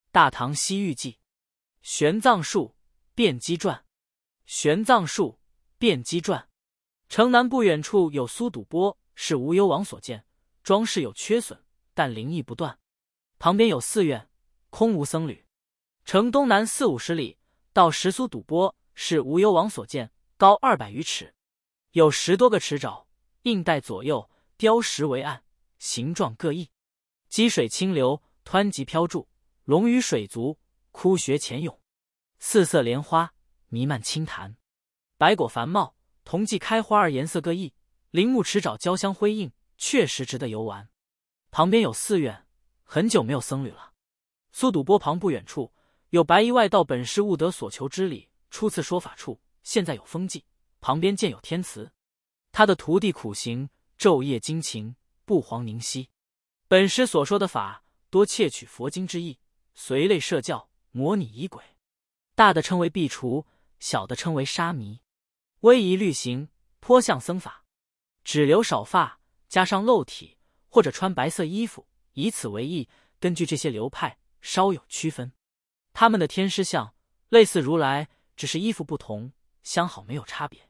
大唐西域记》玄奘术辩机传。玄奘术辩机传。城南不远处有苏堵波，是无忧王所建，装饰有缺损，但灵异不断。旁边有寺院，空无僧侣。城东南40-50里，到石苏堵波，是无忧王所建，高200余尺，有10多个池沼，映带左右，雕石为岸，形状各异，积水清流，湍急飘注，龙鱼水族，枯穴潜涌，四色莲花弥漫清潭，白果繁茂，同季开花而颜色各异，林木池沼交相辉映，确实值得游玩。旁边有寺院，很久没有僧侣了。苏堵波旁不远处有白衣外道本师悟得所求之理，初次说法处，现在有风迹，旁边建有天祠。他的徒弟苦行，昼夜精勤，不遑宁息。本师所说的法，多窃取佛经之意，随类设教，模拟仪轨。大的称为壁除，小的称为沙弥。威仪律行，颇像僧法，只留少发，加上露体，或者穿白色衣服，以此为意。根据这些流派稍有区分。他们的天师像类似如来，只是衣服不同，相好没有差别。